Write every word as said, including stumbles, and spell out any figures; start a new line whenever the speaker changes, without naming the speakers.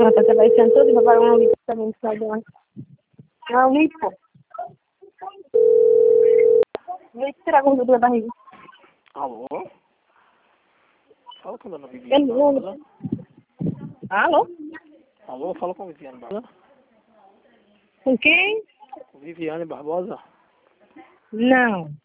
Ela tá se abaixando toda e vai pagar um litro também no final do ano. Ah, um litro, pô. Um litro tirar a gordura da barriga.
Alô? Fala com a dona
Eu
Viviane
não...
Barbosa.
Alô?
Alô, fala com a Viviane Barbosa.
Com quem?
Viviane Barbosa?
Não.